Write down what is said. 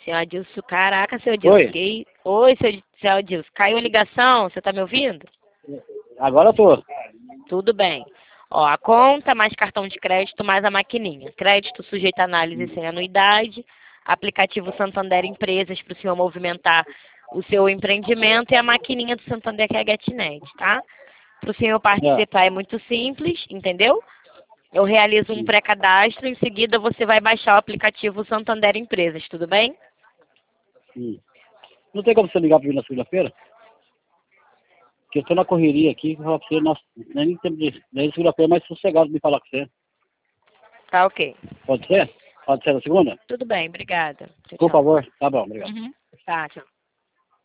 Senhor Adilson, caraca, seu Adilson. Oi. Oi, seu Adilson. Caiu a ligação? Você tá me ouvindo? Agora eu tô. Tudo bem. Ó, a conta mais cartão de crédito mais a maquininha. Crédito sujeito a análise sem anuidade. Aplicativo Santander Empresas para o senhor movimentar o seu empreendimento e a maquininha do Santander que é a GetNet, tá? Para o senhor participar é muito simples, entendeu? Eu realizo um pré-cadastro, em seguida você vai baixar o aplicativo Santander Empresas, tudo bem? Não tem como você ligar para mim na segunda-feira? Porque eu estou na correria aqui, vou falar pra você, nossa, nem tempo de. Nem segunda-feira é mais sossegado me falar com você. Tá ok. Pode ser? Pode ser na segunda? Tudo bem, obrigada. Tchau, Por tchau. favor. Tá bom, obrigado. Tá, tchau.